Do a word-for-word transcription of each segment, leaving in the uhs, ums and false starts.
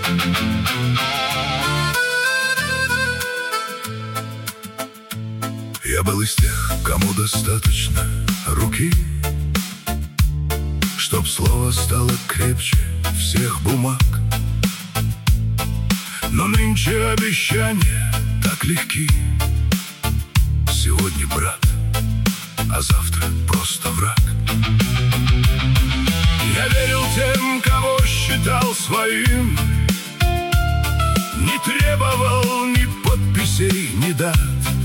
Я был из тех, кому достаточно руки, чтоб слово стало крепче всех бумаг. Но нынче обещания так легки. Сегодня брат, а завтра просто враг. Я верил тем, кого считал своим, не требовал ни подписей, ни дат.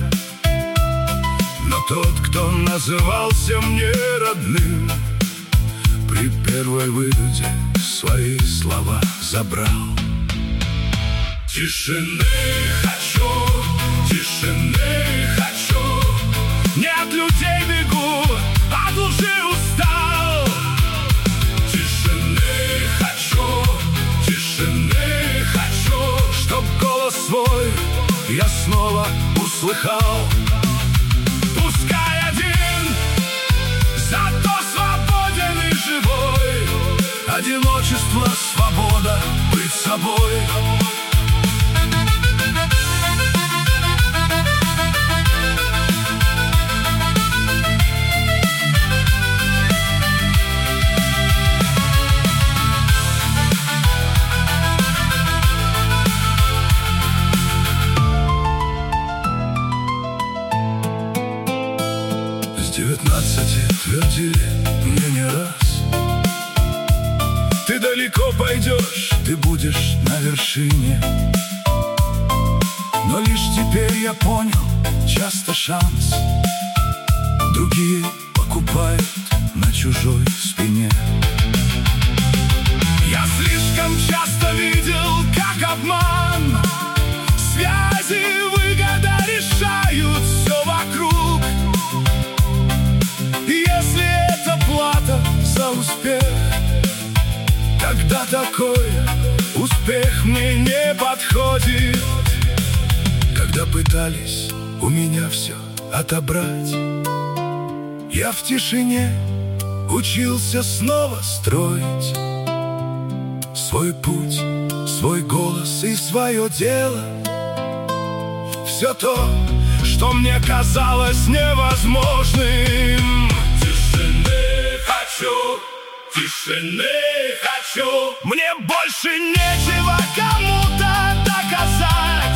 Но тот, кто назывался мне родным, при первой выгоде свои слова забрал. Тишины хочу, тишины хочу, не от людей бегу, от лжи устал. Тишины хочу, тишины хочу, чтоб голос свой я снова услыхал. Пускай один, зато свободен и живой. Одиночество, свобода, быть собой. С девятнадцати твердили мне не раз: ты далеко пойдешь, ты будешь на вершине. Но лишь теперь я понял, часто шанс другие покупают на чужой спине. Я слишком часто видел, как обман, связи, выгода решают все вокруг. Если это плата за успех, тогда такой успех мне не подходит. Когда пытались у меня все отобрать, я в тишине учился снова строить свой путь, свой голос и свое дело. Все то, что мне казалось невозможным. Тишины хочу, тишины хочу, мне больше нечего кому-то доказать.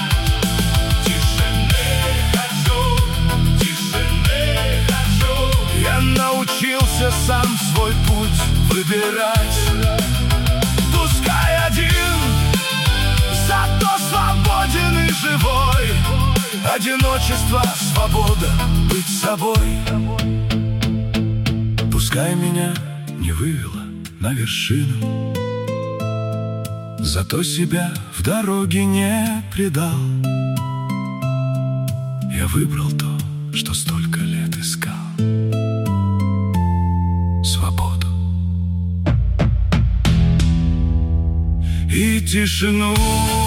Тишины хочу, тишины хочу, я научился сам свой путь выбирать. Пускай один, зато свободен и живой. Одиночество, свобода, быть собой. Пускай меня не вывело на вершину, зато себя в дороге не предал. Я выбрал то, что столько лет искал: свободу и тишину.